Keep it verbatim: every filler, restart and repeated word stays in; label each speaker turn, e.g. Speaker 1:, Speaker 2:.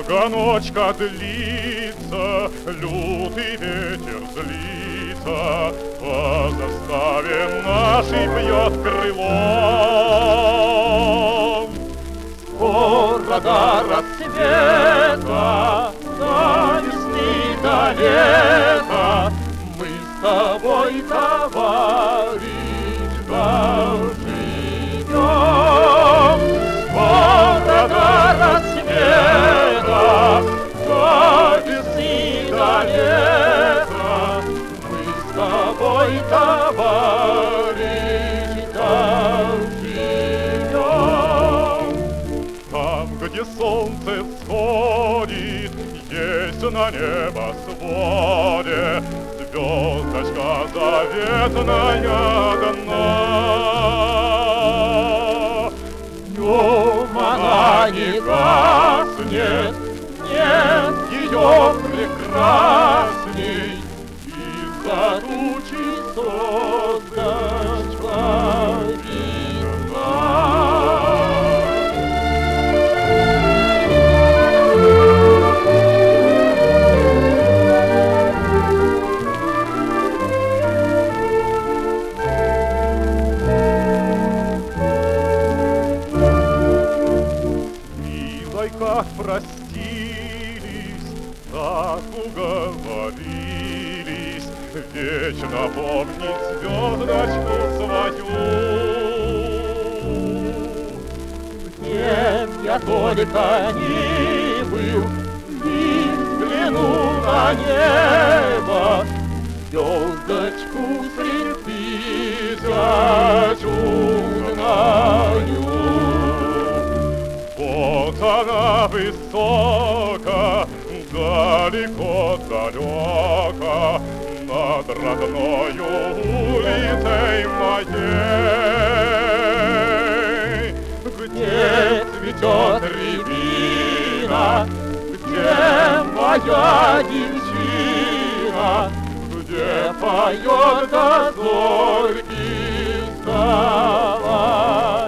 Speaker 1: Долго ночка длится, лютый ветер злится, по заставе нашей бьет крылом. Скоро до рассвета, до весны, до лета мы с тобой, товарищ, доживем. Скоро до рассвета, до весны, до лета мы с тобой, товарищ, доживем. Там, где солнце всходит, есть на небосводе звездочка заветная одна. Днем она не гаснет, нет ее прекрасней, из-за тучи солнышко видно. Как простились, так уговорились вечно помнить звездочку свою. Где я только ни был, ни взгляну на небо, звездочку средь тысяч узнаю. Вот она высоко, далеко-далеко, над родною улицей моей. Где цветет рябина, где моя девчина, где поет до зорьки вставай.